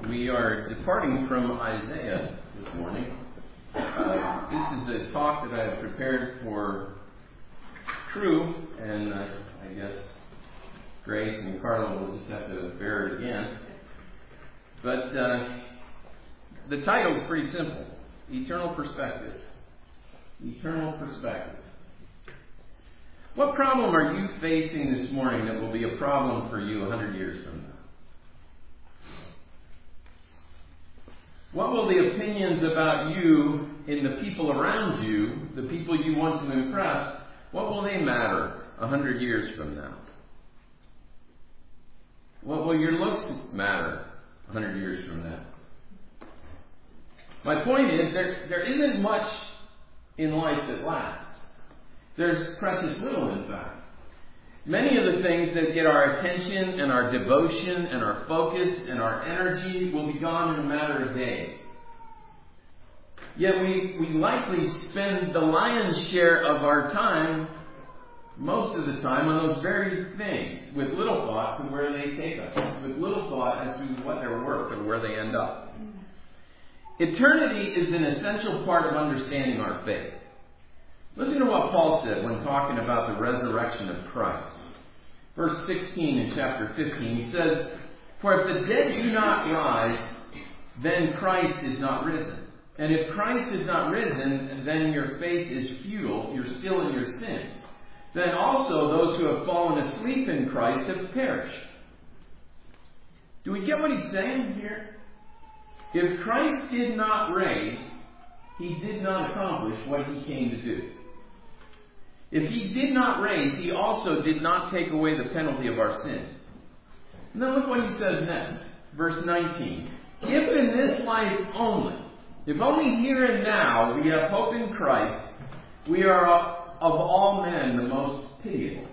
We are departing from Isaiah this morning. This is a talk that I have prepared for Crew, and I guess Grace and Carla will just have to bear it again. But the title is pretty simple. Eternal Perspective. Eternal Perspective. What problem are you facing this morning that will be a problem for you 100 years from now? What will the opinions about you in the people around you, the people you want to impress, what will they matter 100 years from now? What will your looks matter 100 years from now? My point is, there isn't much in life that lasts. There's precious little, in fact. Many of the things that get our attention and our devotion and our focus and our energy will be gone in a matter of days. Yet we likely spend the lion's share of our time, most of the time, on those very things, with little thought to where they take us, with little thought as to what they're worth or where they end up. Eternity is an essential part of understanding our faith. Listen to what Paul said when talking about the resurrection of Christ. Verse 16 in chapter 15, he says, "For if the dead do not rise, then Christ is not risen. And if Christ is not risen, then your faith is futile, you're still in your sins. Then also those who have fallen asleep in Christ have perished." Do we get what he's saying here? If Christ did not raise, he did not accomplish what he came to do. If he did not raise, he also did not take away the penalty of our sins. And then look what he says next. Verse 19. "If in this life only, if only here and now we have hope in Christ, we are of all men the most pitiable."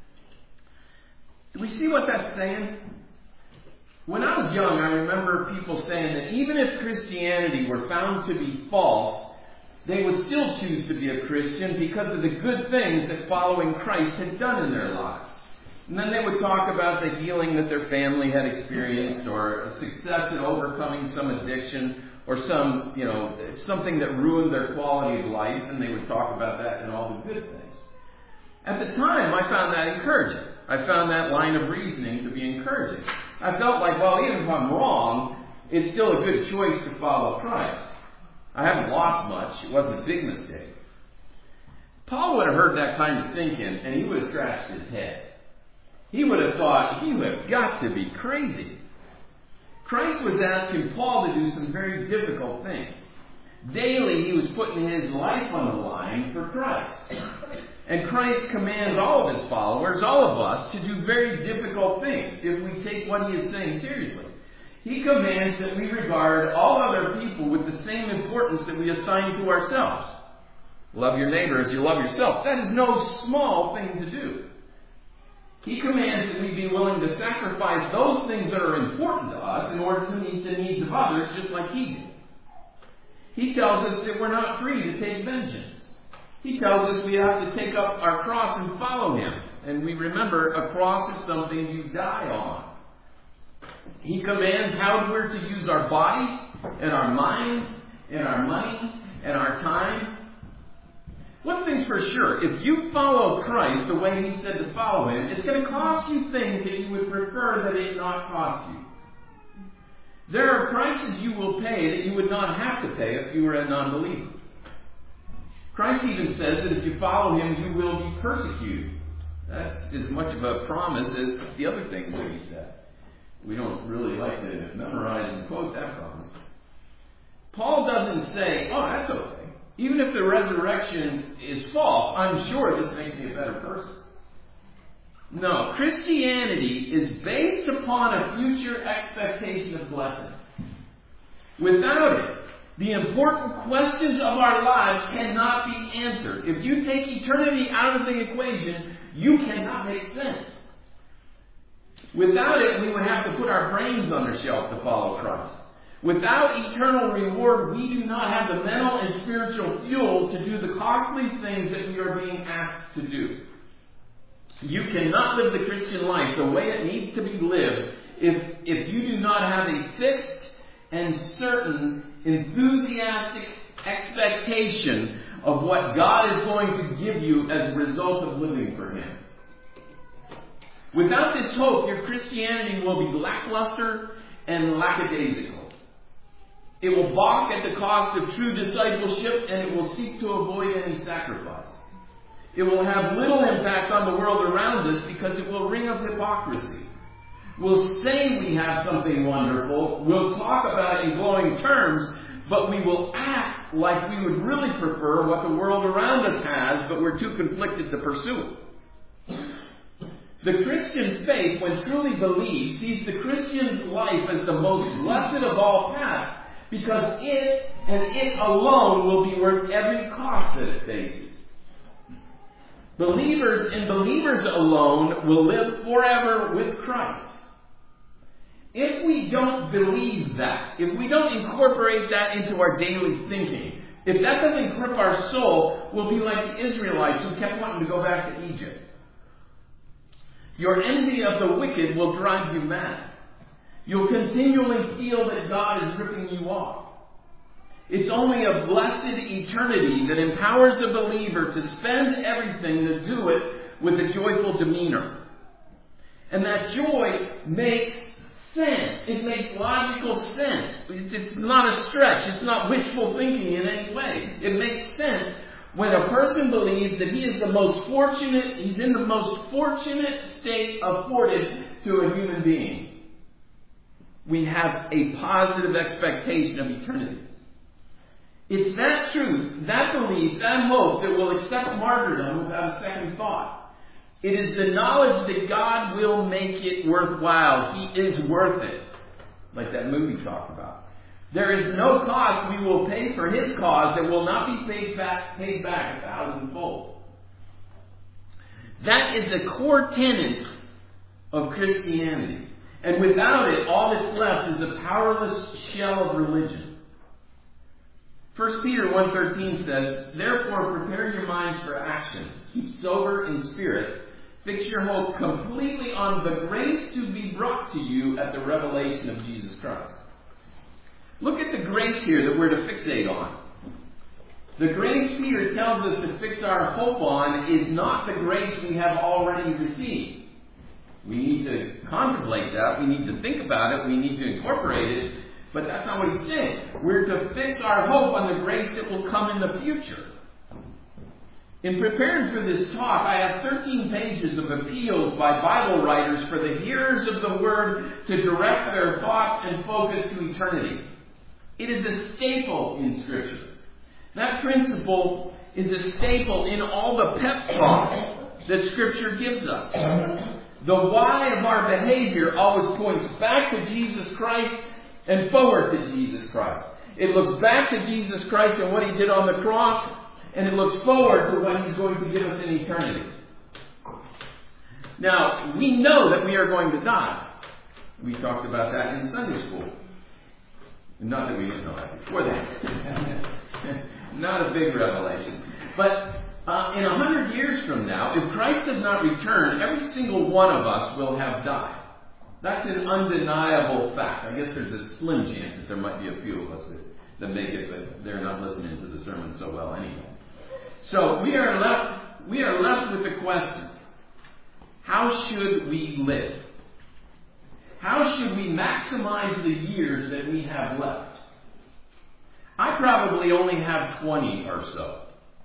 Do we see what that's saying? When I was young, I remember people saying that even if Christianity were found to be false, they would still choose to be a Christian because of the good things that following Christ had done in their lives. And then they would talk about the healing that their family had experienced, or a success in overcoming some addiction, or something that ruined their quality of life, and they would talk about that and all the good things. At the time, I found that encouraging. I found that line of reasoning to be encouraging. I felt like, well, even if I'm wrong, it's still a good choice to follow Christ. I haven't lost much. It wasn't a big mistake. Paul would have heard that kind of thinking, and he would have scratched his head. He would have thought, you have got to be crazy. Christ was asking Paul to do some very difficult things. Daily, he was putting his life on the line for Christ. And Christ commands all of his followers, all of us, to do very difficult things if we take what he is saying seriously. He commands that we regard all other people with the same importance that we assign to ourselves. Love your neighbor as you love yourself. That is no small thing to do. He commands that we be willing to sacrifice those things that are important to us in order to meet the needs of others, just like he did. He tells us that we're not free to take vengeance. He tells us we have to take up our cross and follow him. And we remember, a cross is something you die on. He commands how we're to use our bodies and our minds and our money and our time. One thing's for sure, if you follow Christ the way he said to follow him, it's going to cost you things that you would prefer that it not cost you. There are prices you will pay that you would not have to pay if you were a non-believer. Christ even says that if you follow him, you will be persecuted. That's as much of a promise as the other things that he said. We don't really like to memorize and quote that promise. Paul doesn't say, oh, that's okay. Even if the resurrection is false, I'm sure this makes me a better person. No, Christianity is based upon a future expectation of blessing. Without it, the important questions of our lives cannot be answered. If you take eternity out of the equation, you cannot make sense. Without it, we would have to put our brains on the shelf to follow Christ. Without eternal reward, we do not have the mental and spiritual fuel to do the costly things that we are being asked to do. You cannot live the Christian life the way it needs to be lived if you do not have a fixed enthusiastic expectation of what God is going to give you as a result of living for Him. Without this hope, your Christianity will be lackluster and lackadaisical. It will balk at the cost of true discipleship, and it will seek to avoid any sacrifice. It will have little impact on the world around us because it will ring of hypocrisy. We'll say we have something wonderful, we'll talk about it in glowing terms, but we will act like we would really prefer what the world around us has, but we're too conflicted to pursue it. The Christian faith, when truly believed, sees the Christian's life as the most blessed of all paths, because it and it alone will be worth every cost that it faces. Believers and believers alone will live forever with Christ. If we don't believe that, if we don't incorporate that into our daily thinking, if that doesn't grip our soul, we'll be like the Israelites who kept wanting to go back to Egypt. Your envy of the wicked will drive you mad. You'll continually feel that God is ripping you off. It's only a blessed eternity that empowers a believer to spend everything, to do it with a joyful demeanor. And that joy makes sense. It makes logical sense. It's not a stretch. It's not wishful thinking in any way. It makes sense when a person believes that he is the most fortunate, he's in the most fortunate state afforded to a human being. We have a positive expectation of eternity. It's that truth, that belief, that hope that will accept martyrdom without a second thought. It is the knowledge that God will make it worthwhile. He is worth it. Like that movie talked about. There is no cost we will pay for His cause that will not be paid back 1,000-fold. That is the core tenet of Christianity. And without it, all that's left is a powerless shell of religion. 1 Peter 1:13 says, "Therefore prepare your minds for action. Keep sober in spirit. Fix your hope completely on the grace to be brought to you at the revelation of Jesus Christ." Look at the grace here that we're to fixate on. The grace Peter tells us to fix our hope on is not the grace we have already received. We need to contemplate that. We need to think about it. We need to incorporate it. But that's not what he's saying. We're to fix our hope on the grace that will come in the future. In preparing for this talk, I have 13 pages of appeals by Bible writers for the hearers of the Word to direct their thoughts and focus to eternity. It is a staple in Scripture. That principle is a staple in all the pep talks that Scripture gives us. The why of our behavior always points back to Jesus Christ and forward to Jesus Christ. It looks back to Jesus Christ and what He did on the cross, and it looks forward to what He's going to give us in eternity. Now, we know that we are going to die. We talked about that in Sunday school. Not that we didn't know that before that. Not a big revelation. But in 100 years from now, if Christ does not return, every single one of us will have died. That's an undeniable fact. I guess there's a slim chance that there might be a few of us that make it, but they're not listening to the sermon so well anyway. So we are left with the question: how should we live? How should we maximize the years that we have left? I probably only have 20 or so.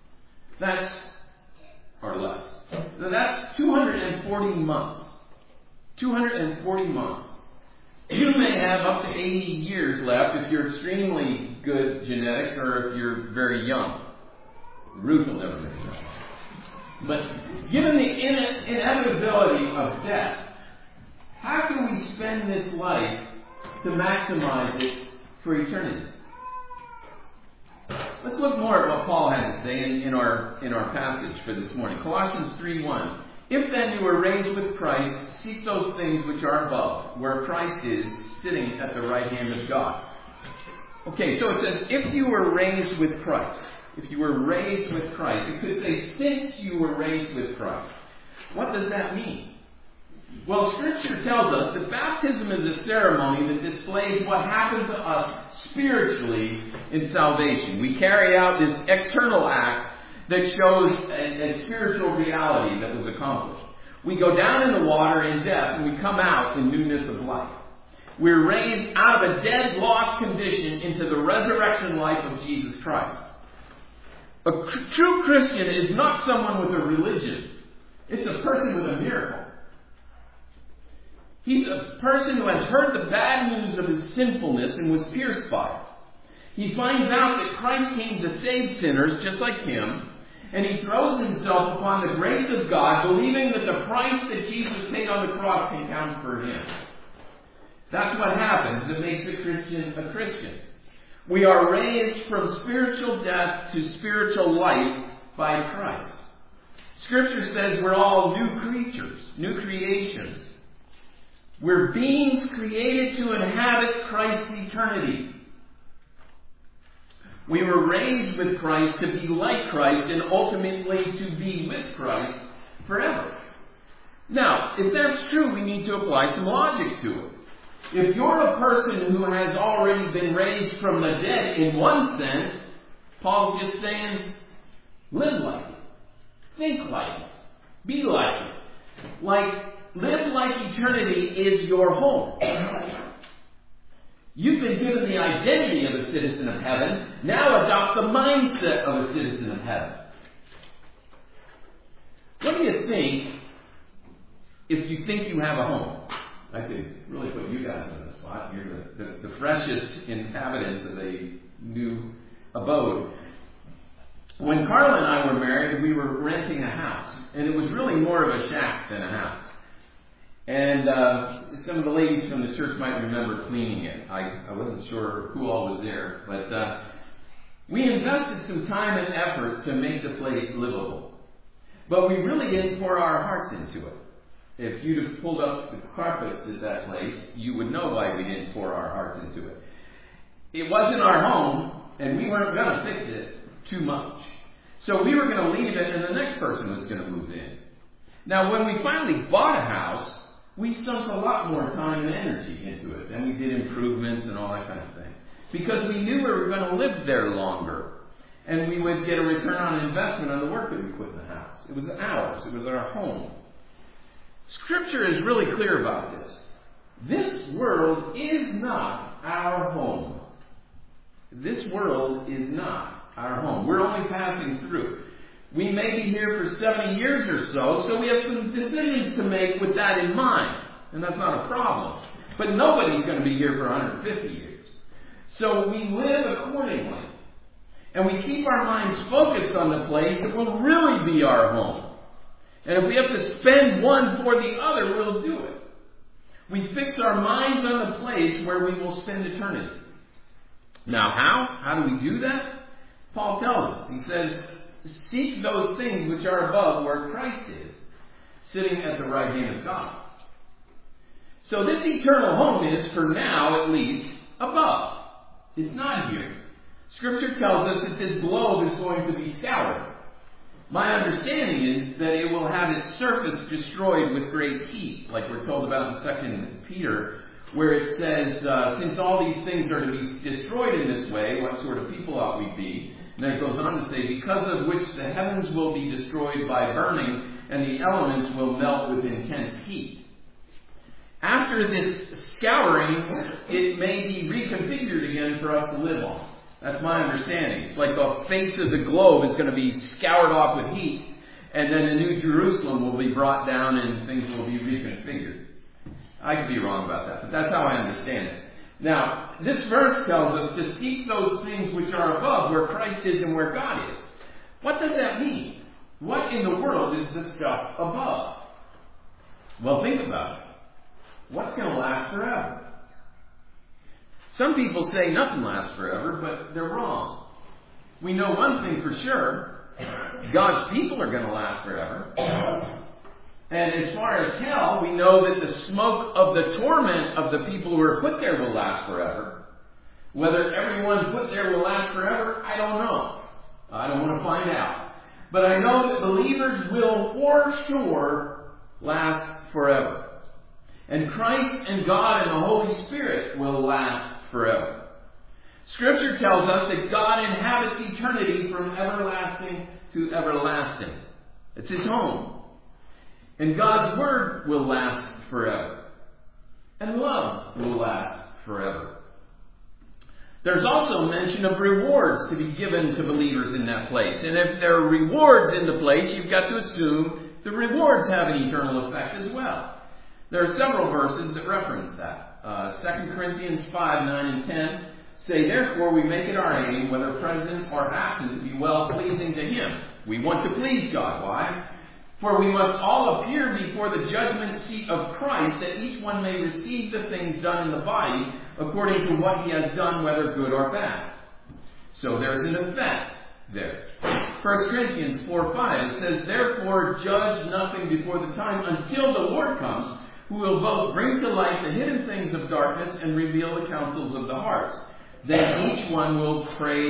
Or less. That's 240 months. 240 months. You may have up to 80 years left if you're extremely good genetics or if you're very young. Ruth will never make that. But given the inevitability of death, how can we spend this life to maximize it for eternity? Let's look more at what Paul had to say in our passage for this morning. Colossians 3:1. "If then you were raised with Christ, seek those things which are above, where Christ is, sitting at the right hand of God." Okay, so it says, if you were raised with Christ. If you were raised with Christ. It could say, since you were raised with Christ. What does that mean? Well, Scripture tells us that baptism is a ceremony that displays what happened to us spiritually in salvation. We carry out this external act that shows a spiritual reality that was accomplished. We go down in the water in death and we come out in newness of life. We're raised out of a dead, lost condition into the resurrection life of Jesus Christ. A true Christian is not someone with a religion. It's a person with a miracle. He's a person who has heard the bad news of his sinfulness and was pierced by it. He finds out that Christ came to save sinners just like him, and he throws himself upon the grace of God, believing that the price that Jesus paid on the cross can count for him. That's what happens that makes a Christian a Christian. We are raised from spiritual death to spiritual life by Christ. Scripture says we're all new creatures, new creations. We're beings created to inhabit Christ's eternity. We were raised with Christ to be like Christ and ultimately to be with Christ forever. Now, if that's true, we need to apply some logic to it. If you're a person who has already been raised from the dead in one sense, Paul's just saying, live like it. Think like it. Be like it. Live like eternity is your home. You've been given the identity of a citizen of heaven. Now adopt the mindset of a citizen of heaven. What do you think if you think you have a home? I could really put you guys on the spot. You're the freshest inhabitants of a new abode. When Carla and I were married, we were renting a house. And it was really more of a shack than a house. And some of the ladies from the church might remember cleaning it. I wasn't sure who all was there. But we invested some time and effort to make the place livable. But we really didn't pour our hearts into it. If you'd have pulled up the carpets at that place, you would know why we didn't pour our hearts into it. It wasn't our home, and we weren't going to fix it too much. So we were going to leave it, and the next person was going to move in. Now, when we finally bought a house, we sunk a lot more time and energy into it. And we did improvements and all that kind of thing. Because we knew we were going to live there longer. And we would get a return on investment on the work that we put in the house. It was ours. It was our home. Scripture is really clear about this. This world is not our home. This world is not our home. We're only passing through. We may be here for 70 years or so we have some decisions to make with that in mind. And that's not a problem. But nobody's going to be here for 150 years. So we live accordingly. And we keep our minds focused on the place that will really be our home. And if we have to spend one for the other, we'll do it. We fix our minds on the place where we will spend eternity. Now, how? How do we do that? Paul tells us. He says, seek those things which are above where Christ is, sitting at the right hand of God. So this eternal home is, for now at least, above. It's not here. Scripture tells us that this globe is going to be scoured. My understanding is that it will have its surface destroyed with great heat, like we're told about in 2 Peter, where it says, since all these things are to be destroyed in this way, what sort of people ought we be? And then it goes on to say, because of which the heavens will be destroyed by burning, and the elements will melt with intense heat. After this scouring, it may be reconfigured again for us to live on. That's my understanding. It's like the face of the globe is going to be scoured off with heat, and then the New Jerusalem will be brought down and things will be reconfigured. I could be wrong about that, but that's how I understand it. Now, this verse tells us to seek those things which are above, where Christ is and where God is. What does that mean? What in the world is the stuff above? Well, think about it. What's going to last forever? Some people say nothing lasts forever, but they're wrong. We know one thing for sure. God's people are going to last forever. And as far as hell, we know that the smoke of the torment of the people who are put there will last forever. Whether everyone put there will last forever, I don't know. I don't want to find out. But I know that believers will for sure last forever. And Christ and God and the Holy Spirit will last forever. Scripture tells us that God inhabits eternity from everlasting to everlasting. It's His home. And God's Word will last forever. And love will last forever. There's also mention of rewards to be given to believers in that place. And if there are rewards in the place, you've got to assume the rewards have an eternal effect as well. There are several verses that reference that. 2 Corinthians 5, 9, and 10 say, "Therefore we make it our aim, whether present or absent, to be well-pleasing to Him." We want to please God. Why? "For we must all appear before the judgment seat of Christ, that each one may receive the things done in the body according to what he has done, whether good or bad." So there's an effect there. 1 Corinthians 4, 5, it says, "Therefore judge nothing before the time until the Lord comes, who will both bring to light the hidden things of darkness and reveal the counsels of the hearts. Then each one's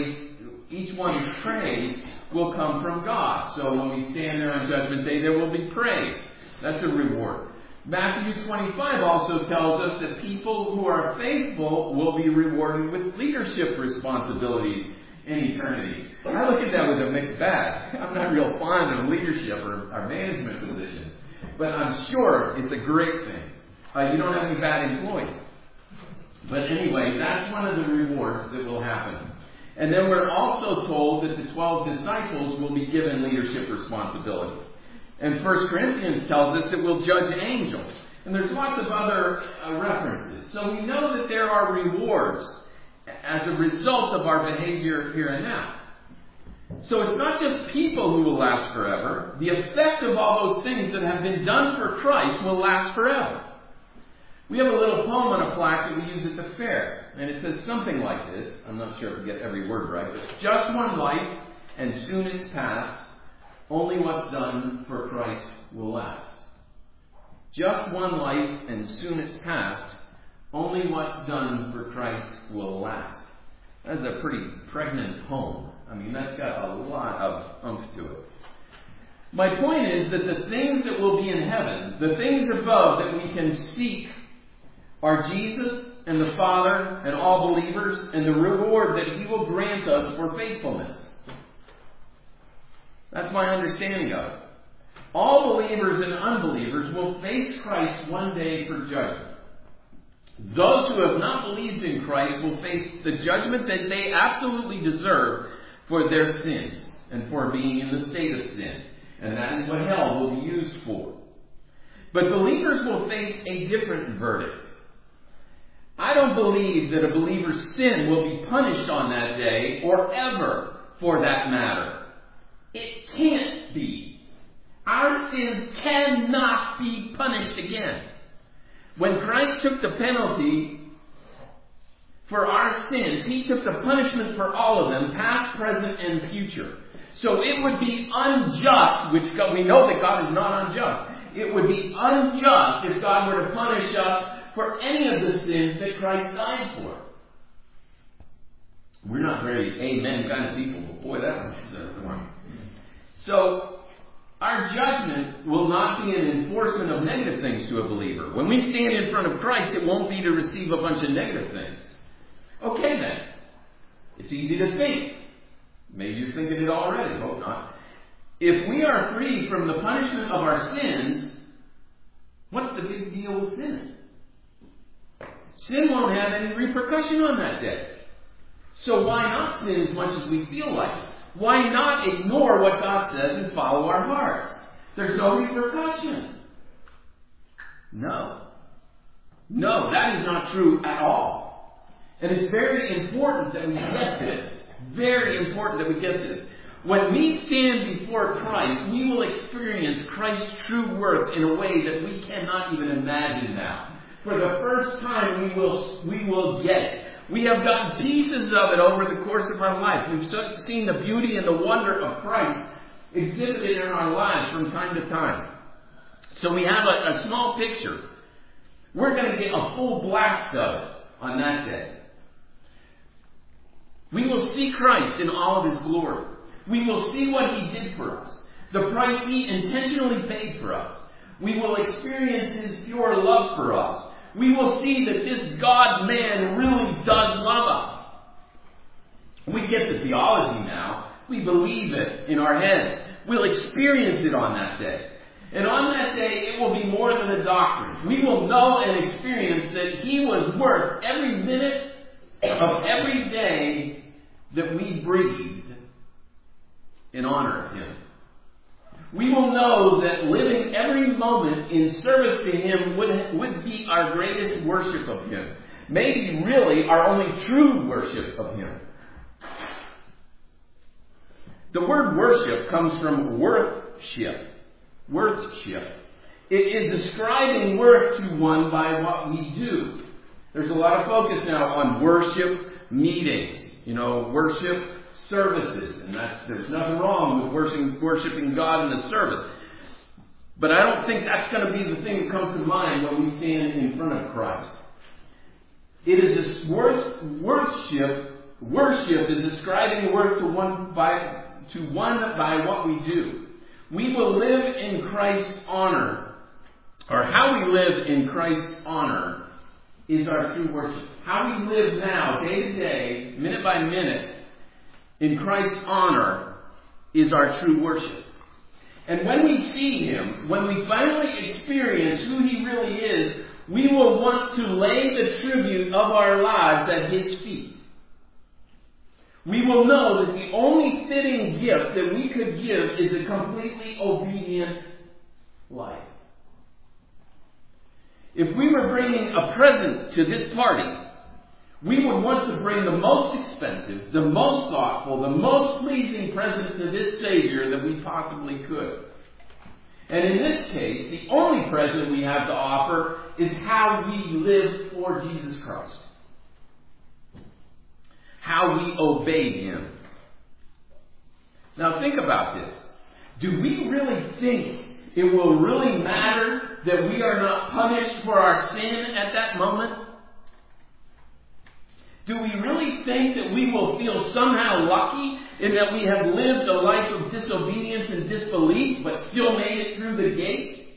praise will come from God." So when we stand there on Judgment Day, there will be praise. That's a reward. Matthew 25 also tells us that people who are faithful will be rewarded with leadership responsibilities in eternity. I look at that with a mixed bag. I'm not real fond of leadership or management positions, but I'm sure it's a great thing. You don't have any bad employees. But anyway, that's one of the rewards that will happen. And then we're also told that the 12 disciples will be given leadership responsibilities. And 1 Corinthians tells us that we'll judge angels. And there's lots of other references. So we know that there are rewards as a result of our behavior here and now. So it's not just people who will last forever. The effect of all those things that have been done for Christ will last forever. We have a little poem on a plaque that we use at the fair. And it says something like this. I'm not sure if we get every word right. But just one life, and soon it's past. Only what's done for Christ will last. Just one life, and soon it's past. Only what's done for Christ will last. That's a pretty pregnant poem. I mean, that's got a lot of oomph to it. My point is that the things that will be in heaven, the things above that we can seek, are Jesus and the Father and all believers, and the reward that He will grant us for faithfulness. That's my understanding of it. All believers and unbelievers will face Christ one day for judgment. Those who have not believed in Christ will face the judgment that they absolutely deserve for their sins and for being in the state of sin. And that is what hell will be used for. But believers will face a different verdict. I don't believe that a believer's sin will be punished on that day, or ever for that matter. It can't be. Our sins cannot be punished again. When Christ took the penalty for our sins, He took the punishment for all of them, past, present, and future. So it would be unjust, which we know that God is not unjust. It would be unjust if God were to punish us for any of the sins that Christ died for. We're not very amen kind of people, but boy, that was one. So, our judgment will not be an enforcement of negative things to a believer. When we stand in front of Christ, it won't be to receive a bunch of negative things. Okay then. It's easy to think. Maybe you're thinking it already. Hope not. If we are free from the punishment of our sins, what's the big deal with sin? Sin won't have any repercussion on that day. So why not sin as much as we feel like it? Why not ignore what God says and follow our hearts? There's no repercussion. No, that is not true at all. And it's very important that we get this. Very important that we get this. When we stand before Christ, we will experience Christ's true worth in a way that we cannot even imagine now. For the first time, we will get it. We have gotten pieces of it over the course of our life. We've seen the beauty and the wonder of Christ exhibited in our lives from time to time. So we have a small picture. We're going to get a full blast of it on that day. We will see Christ in all of His glory. We will see what He did for us. The price He intentionally paid for us. We will experience His pure love for us. We will see that this God-man really does love us. We get the theology now. We believe it in our heads. We'll experience it on that day. And on that day, it will be more than a doctrine. We will know and experience that He was worth every minute of every day that we breathed in honor of Him. We will know that living every moment in service to Him would be our greatest worship of Him. Maybe really our only true worship of Him. The word worship comes from worthship. Worthship. It is ascribing worth to one by what we do. There's a lot of focus now on worship meetings. Worship services. And there's nothing wrong with worshiping God in the service. But I don't think that's going to be the thing that comes to mind when we stand in front of Christ. It is this worship. Worship is ascribing worth to one by what we do. We will live in Christ's honor, or how we live in Christ's honor is our true worship. How we live now, day to day, minute by minute, in Christ's honor is our true worship. And when we see Him, when we finally experience who He really is, we will want to lay the tribute of our lives at His feet. We will know that the only fitting gift that we could give is a completely obedient life. If we were bringing a present to this party, we would want to bring the most expensive, the most thoughtful, the most pleasing present to this Savior that we possibly could. And in this case, the only present we have to offer is how we live for Jesus Christ. How we obey Him. Now think about this. Do we really think it will really matter that we are not punished for our sin at that moment? Do we really think that we will feel somehow lucky in that we have lived a life of disobedience and disbelief but still made it through the gate?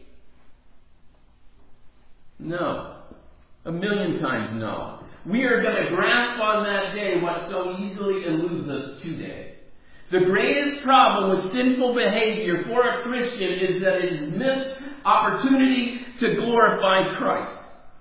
No. 1,000,000 times no. We are going to grasp on that day what so easily eludes us today. The greatest problem with sinful behavior for a Christian is that it is missed opportunity to glorify Christ.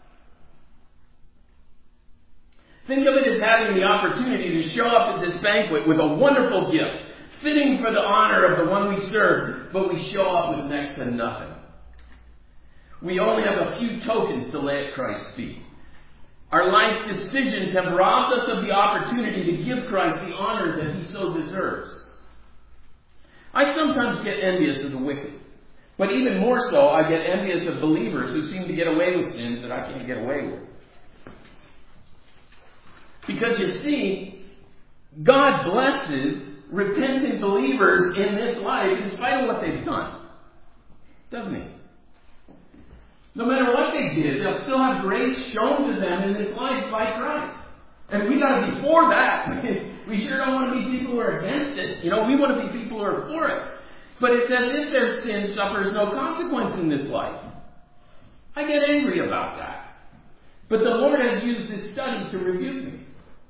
Think of it as having the opportunity to show up at this banquet with a wonderful gift, fitting for the honor of the one we serve, but we show up with next to nothing. We only have a few tokens to lay at Christ's feet. Our life decisions have robbed us of the opportunity to give Christ the honor that He so deserves. I sometimes get envious of the wicked. But even more so, I get envious of believers who seem to get away with sins that I can't get away with. Because you see, God blesses repentant believers in this life in spite of what they've done. Doesn't He? No matter what they did, they'll still have grace shown to them in this life by Christ. And we got to be for that. We sure don't want to be people who are against it. We want to be people who are for it. But it's as if their sin suffers no consequence in this life. I get angry about that. But the Lord has used this study to rebuke me.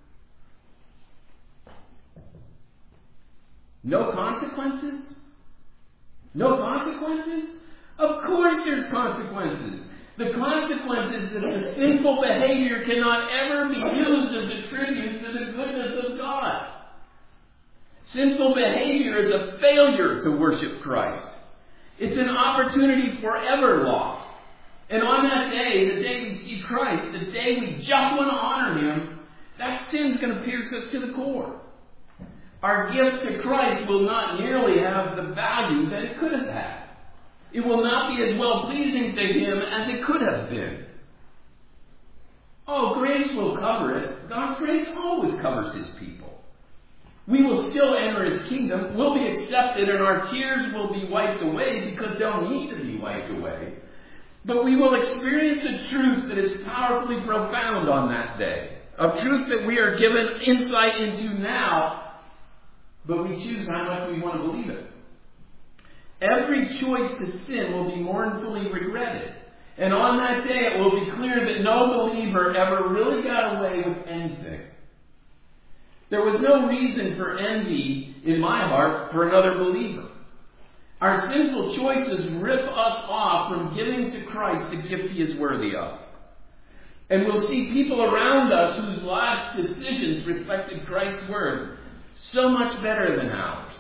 No consequences? No consequences? Of course there's consequences. The consequence is that the sinful behavior cannot ever be used as a tribute to the goodness of God. Sinful behavior is a failure to worship Christ. It's an opportunity forever lost. And on that day, the day we see Christ, the day we just want to honor Him, that sin's going to pierce us to the core. Our gift to Christ will not nearly have the value that it could have had. It will not be as well pleasing to Him as it could have been. Oh, grace will cover it. God's grace always covers His people. We will still enter His kingdom. We'll be accepted and our tears will be wiped away because they'll need to be wiped away. But we will experience a truth that is powerfully profound on that day. A truth that we are given insight into now, but we choose how much we want to believe it. Every choice to sin will be mournfully regretted. And on that day it will be clear that no believer ever really got away with anything. There was no reason for envy in my heart for another believer. Our sinful choices rip us off from giving to Christ the gift He is worthy of. And we'll see people around us whose last decisions reflected Christ's word so much better than ours.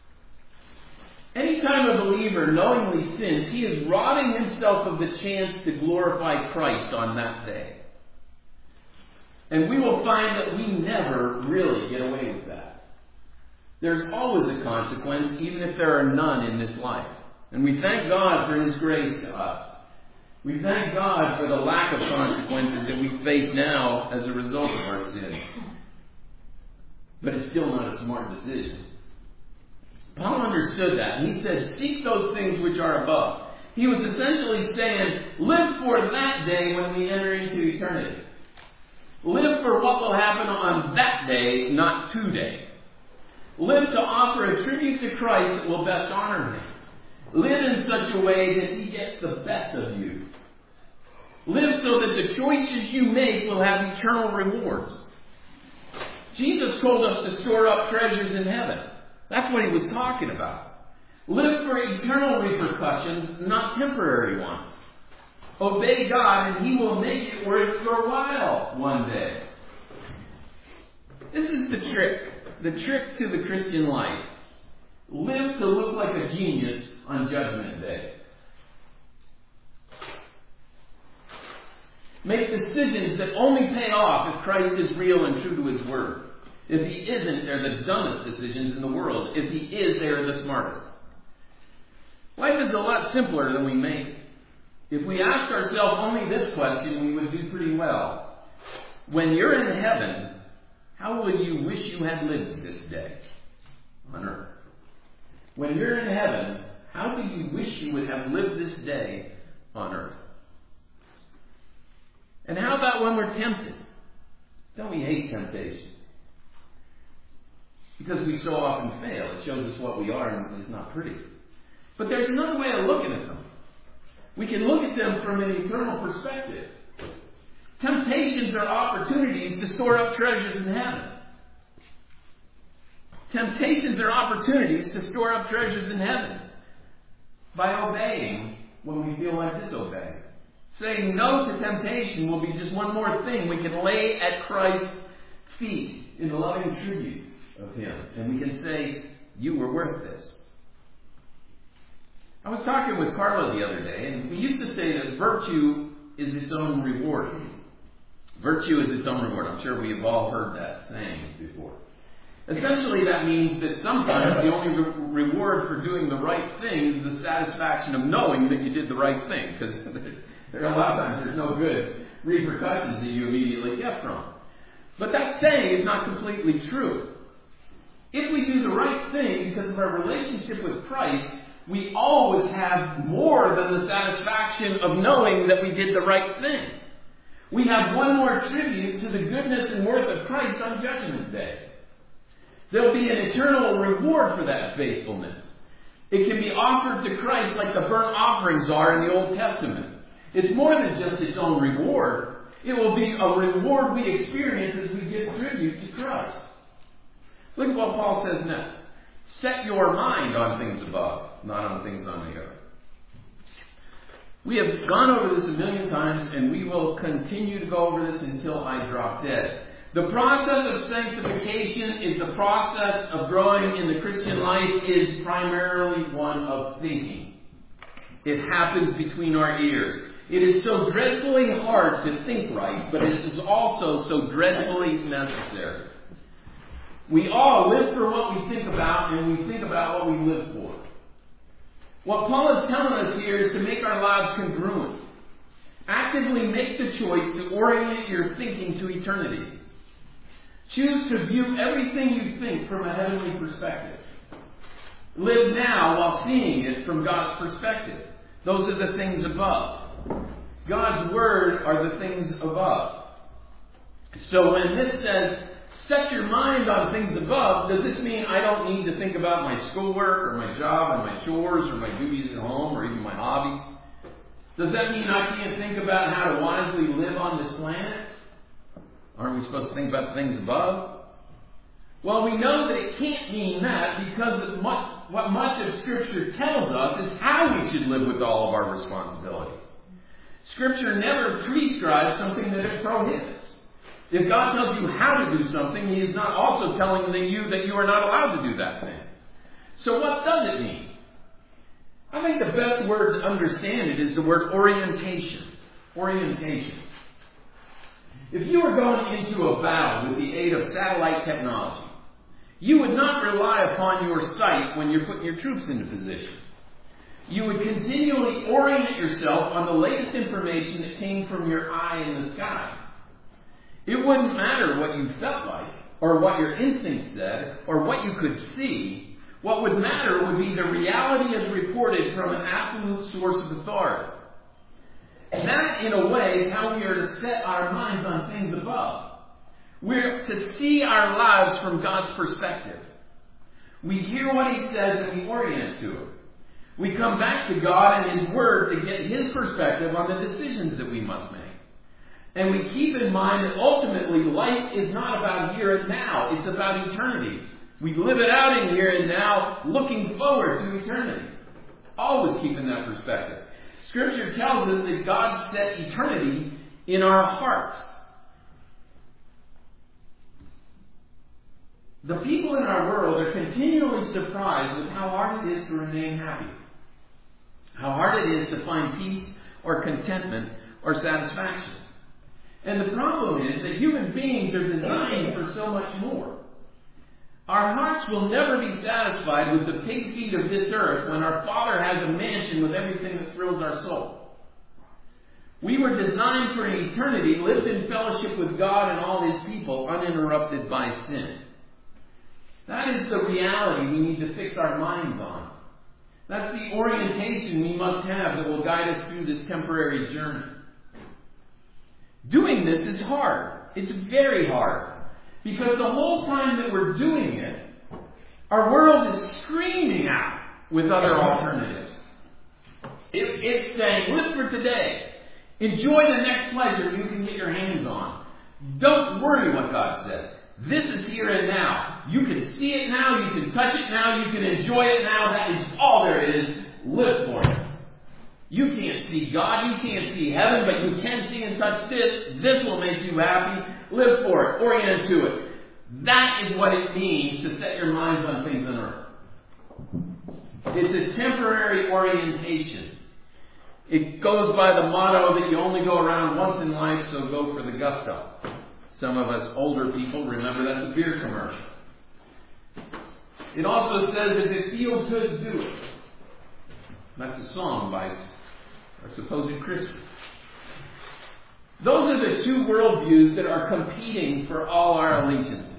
Anytime a believer knowingly sins, he is robbing himself of the chance to glorify Christ on that day. And we will find that we never really get away with that. There's always a consequence, even if there are none in this life. And we thank God for His grace to us. We thank God for the lack of consequences that we face now as a result of our sin. But it's still not a smart decision. Paul understood that, and he said, seek those things which are above. He was essentially saying, live for that day when we enter into eternity. Live for what will happen on that day, not today. Live to offer a tribute to Christ that will best honor Him. Live in such a way that He gets the best of you. Live so that the choices you make will have eternal rewards. Jesus told us to store up treasures in heaven. That's what He was talking about. Live for eternal repercussions, not temporary ones. Obey God and He will make it worth your while one day. This is the trick. The trick to the Christian life. Live to look like a genius on Judgment Day. Make decisions that only pay off if Christ is real and true to His word. If He isn't, they're the dumbest decisions in the world. If He is, they're the smartest. Life is a lot simpler than we make it. If we ask ourselves only this question, we would do pretty well. When you're in heaven, how will you wish you had lived this day on earth? When you're in heaven, how do you wish you would have lived this day on earth? And how about when we're tempted? Don't we hate temptation? Because we so often fail. It shows us what we are and it's not pretty. But there's another way of looking at them. We can look at them from an eternal perspective. Temptations are opportunities to store up treasures in heaven. Temptations are opportunities to store up treasures in heaven by obeying when we feel like disobeying. Saying no to temptation will be just one more thing we can lay at Christ's feet in loving tribute of Him. And we can say, you were worth this. I was talking with Carla the other day, and we used to say that virtue is its own reward. Virtue is its own reward. I'm sure we have all heard that saying before. Essentially, that means that sometimes the only reward for doing the right thing is the satisfaction of knowing that you did the right thing. Because there are a lot of times there's no good repercussions that you immediately get from it. But that saying is not completely true. If we do the right thing because of our relationship with Christ, we always have more than the satisfaction of knowing that we did the right thing. We have one more tribute to the goodness and worth of Christ on Judgment Day. There'll be an eternal reward for that faithfulness. It can be offered to Christ like the burnt offerings are in the Old Testament. It's more than just its own reward. It will be a reward we experience as we give tribute to Christ. Look at what Paul says next. Set your mind on things above, not on things on the earth. We have gone over this a million times, and we will continue to go over this until I drop dead. The process of sanctification is the process of growing in the Christian life is primarily one of thinking. It happens between our ears. It is so dreadfully hard to think right, but it is also so dreadfully necessary. We all live for what we think about, and we think about what we live for. What Paul is telling us here is to make our lives congruent. Actively make the choice to orient your thinking to eternity. Choose to view everything you think from a heavenly perspective. Live now while seeing it from God's perspective. Those are the things above. God's Word are the things above. So when this says, set your mind on things above, does this mean I don't need to think about my schoolwork or my job or my chores or my duties at home or even my hobbies? Does that mean I can't think about how to wisely live on this planet? Aren't we supposed to think about the things above? Well, we know that it can't mean that because of what much of Scripture tells us is how we should live with all of our responsibilities. Scripture never prescribes something that it prohibits. If God tells you how to do something, He is not also telling you that you are not allowed to do that thing. So what does it mean? I think the best word to understand it is the word orientation. Orientation. If you were going into a battle with the aid of satellite technology, you would not rely upon your sight when you're putting your troops into position. You would continually orient yourself on the latest information that came from your eye in the sky. It wouldn't matter what you felt like, or what your instinct said, or what you could see. What would matter would be the reality as reported from an absolute source of authority. That, in a way, is how we are to set our minds on things above. We're to see our lives from God's perspective. We hear what He says and we orient to it. We come back to God and His Word to get His perspective on the decisions that we must make. And we keep in mind that ultimately life is not about here and now. It's about eternity. We live it out in here and now, looking forward to eternity. Always keeping that perspective. Scripture tells us that God set eternity in our hearts. The people in our world are continually surprised with how hard it is to remain happy. How hard it is to find peace or contentment or satisfaction. And the problem is that human beings are designed for so much more. Our hearts will never be satisfied with the pig feet of this earth when our Father has a mansion with everything that thrills our soul. We were designed for an eternity lived in fellowship with God and all His people, uninterrupted by sin. That is the reality we need to fix our minds on. That's the orientation we must have that will guide us through this temporary journey. Doing this is hard. It's very hard. Because the whole time that we're doing it, our world is screaming out with other alternatives. It's saying, live for today. Enjoy the next pleasure you can get your hands on. Don't worry what God says. This is here and now. You can see it now. You can touch it now. You can enjoy it now. That is all there is. Live for it. You can't see God. You can't see heaven, but you can see and touch this. This will make you happy. Live for it. Orient to it. That is what it means to set your minds on things on earth. It's a temporary orientation. It goes by the motto that you only go around once in life, so go for the gusto. Some of us older people remember that's a beer commercial. It also says if it feels good, do it. That's a song by a supposed Christian. Those are the two worldviews that are competing for all our allegiances.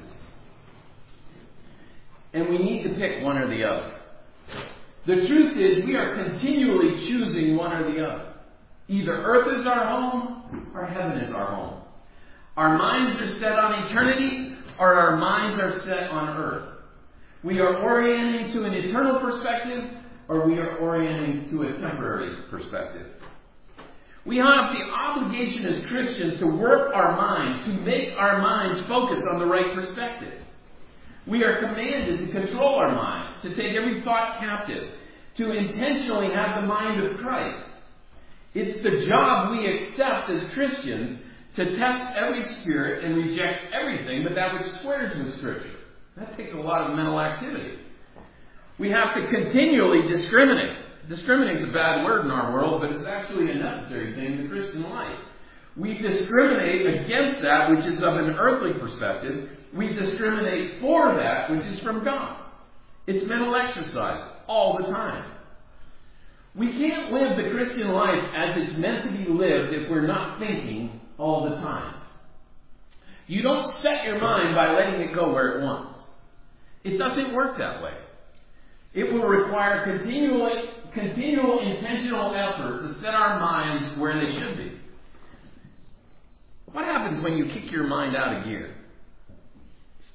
And we need to pick one or the other. The truth is we are continually choosing one or the other. Either earth is our home or heaven is our home. Our minds are set on eternity or our minds are set on earth. We are orienting to an eternal perspective or we are orienting to a temporary perspective. We have the obligation as Christians to work our minds, to make our minds focus on the right perspective. We are commanded to control our minds, to take every thought captive, to intentionally have the mind of Christ. It's the job we accept as Christians to test every spirit and reject everything but that which squares with Scripture. That takes a lot of mental activity. We have to continually discriminate. Discriminate is a bad word in our world, but it's actually a necessary thing in the Christian life. We discriminate against that which is of an earthly perspective. We discriminate for that which is from God. It's mental exercise all the time. We can't live the Christian life as it's meant to be lived if we're not thinking all the time. You don't set your mind by letting it go where it wants. It doesn't work that way. It will require continual intentional effort to set our minds where they should be. What happens when you kick your mind out of gear?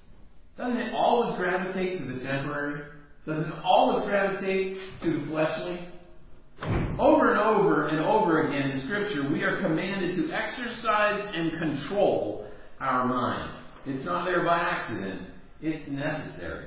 Doesn't it always gravitate to the temporary? Doesn't it always gravitate to the fleshly? Over and over and over again in Scripture, we are commanded to exercise and control our minds. It's not there by accident. It's necessary.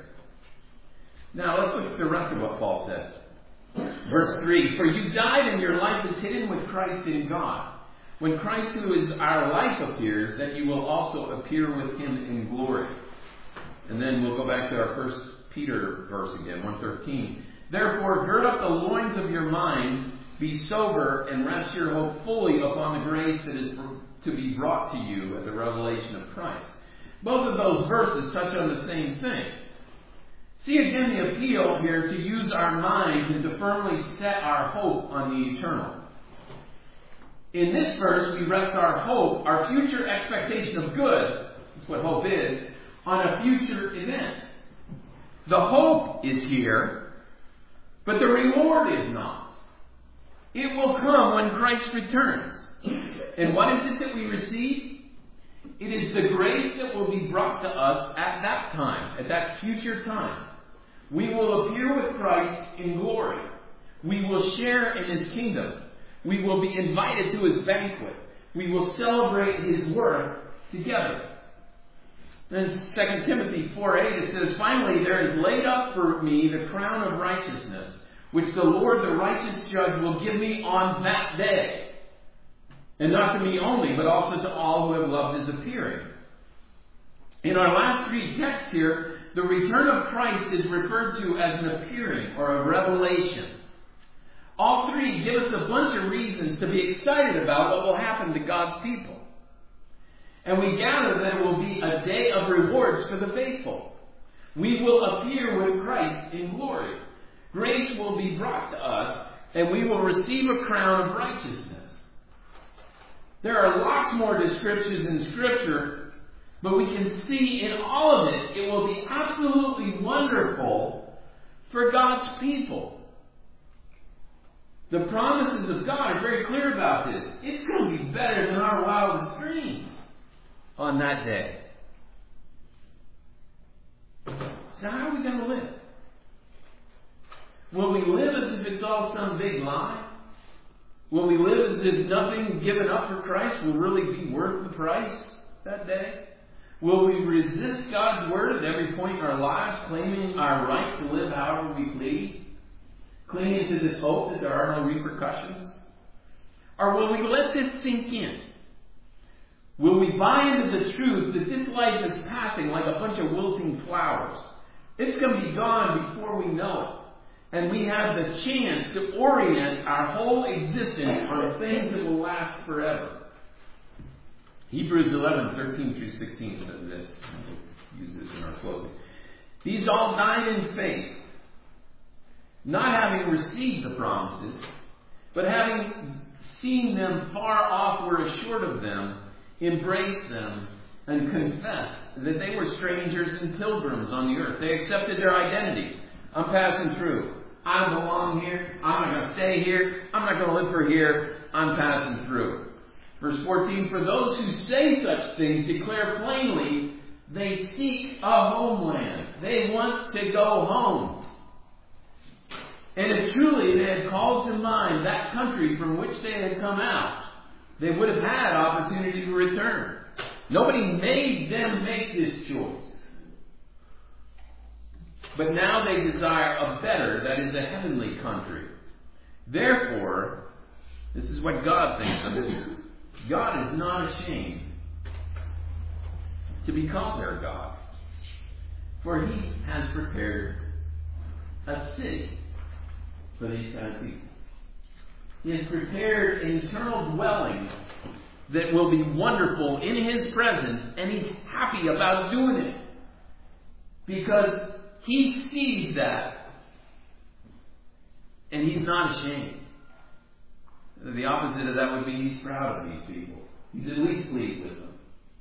Now let's look at the rest of what Paul said. Verse 3, "For you died and your life is hidden with Christ in God. When Christ, who is our life, appears, then you will also appear with him in glory." And then we'll go back to our 1 Peter verse again, 1:13. "Therefore gird up the loins of your mind, be sober, and rest your hope fully upon the grace that is to be brought to you at the revelation of Christ." Both of those verses touch on the same thing. See again the appeal here to use our minds and to firmly set our hope on the eternal. In this verse, we rest our hope, our future expectation of good, that's what hope is, on a future event. The hope is here, but the reward is not. It will come when Christ returns. And what is it that we receive? It is the grace that will be brought to us at that time, at that future time. We will appear with Christ in glory. We will share in His kingdom. We will be invited to His banquet. We will celebrate His work together. In 2 Timothy 4:8 it says, "Finally there is laid up for me the crown of righteousness, which the Lord the righteous judge will give me on that day. And not to me only, but also to all who have loved His appearing." In our last three texts here, the return of Christ is referred to as an appearing or a revelation. All three give us a bunch of reasons to be excited about what will happen to God's people. And we gather that it will be a day of rewards for the faithful. We will appear with Christ in glory. Grace will be brought to us, and we will receive a crown of righteousness. There are lots more descriptions in Scripture, but we can see in all of it, it will be absolutely wonderful for God's people. The promises of God are very clear about this. It's going to be better than our wildest dreams on that day. So how are we going to live? Will we live as if it's all some big lie? Will we live as if nothing given up for Christ will really be worth the price that day? Will we resist God's word at every point in our lives, claiming our right to live however we please? Clinging to this hope that there are no repercussions? Or will we let this sink in? Will we buy into the truth that this life is passing like a bunch of wilting flowers? It's going to be gone before we know it. And we have the chance to orient our whole existence on things that will last forever. Hebrews 11:13-16 says this. We'll use this in our closing. "These all died in faith, not having received the promises, but having seen them far off, were assured of them, embraced them, and confessed that they were strangers and pilgrims on the earth." They accepted their identity. I'm passing through. I don't belong here. I'm not going to stay here. I'm not going to live for here. I'm passing through. Verse 14, "For those who say such things declare plainly they seek a homeland." They want to go home. "And if truly they had called to mind that country from which they had come out, they would have had opportunity to return." Nobody made them make this choice. "But now they desire a better, that is a heavenly country. Therefore," this is what God thinks of it, "God is not ashamed to be called their God, for He has prepared a city for these kind of people. He has prepared an eternal dwelling that will be wonderful in His presence, and He's happy about doing it because He sees that, and He's not ashamed. The opposite of that would be He's proud of these people. He's at least pleased with them.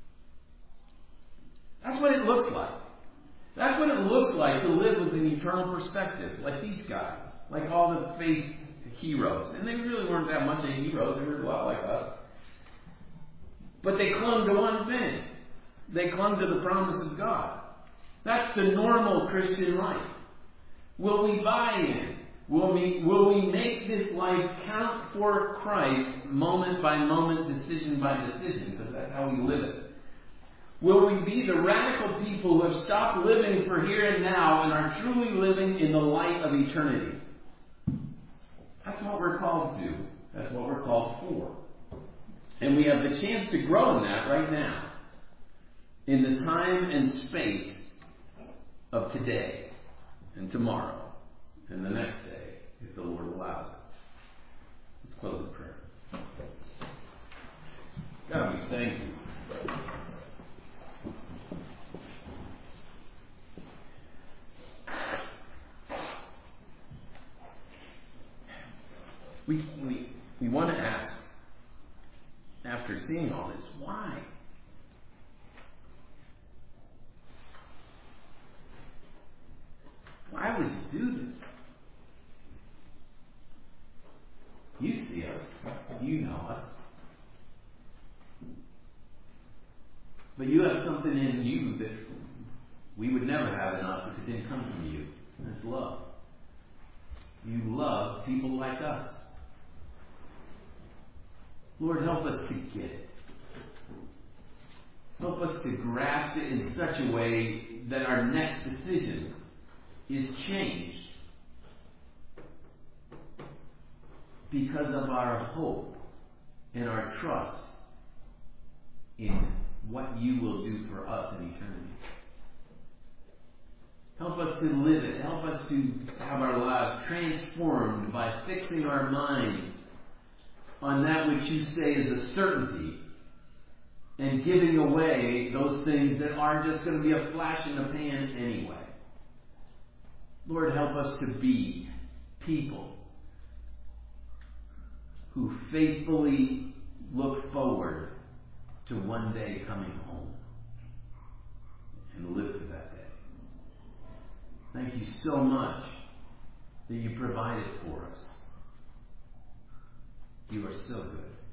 That's what it looks like. That's what it looks like to live with an eternal perspective, like these guys, like all the faith heroes. And they really weren't that much of heroes. They were a lot like us. But they clung to one thing. They clung to the promise of God. That's the normal Christian life. Will we buy in? Will we make this life count for Christ moment by moment, decision by decision? Because that's how we live it. Will we be the radical people who have stopped living for here and now and are truly living in the light of eternity? That's what we're called to. That's what we're called for. And we have the chance to grow in that right now. In the time and space of today and tomorrow and the next day, if the Lord allows it. Let's close in prayer. God, we thank you. We want to ask, after seeing all this, why? Why would you do this? You see us. You know us. But you have something in you that we would never have in us if it didn't come from you. And that's love. You love people like us. Lord, help us to get it. Help us to grasp it in such a way that our next decision is changed because of our hope and our trust in what you will do for us in eternity. Help us to live it. Help us to have our lives transformed by fixing our minds on that which you say is a certainty and giving away those things that are just going to be a flash in the pan anyway. Lord, help us to be people who faithfully look forward to one day coming home and live for that day. Thank you so much that you provided for us. You are so good.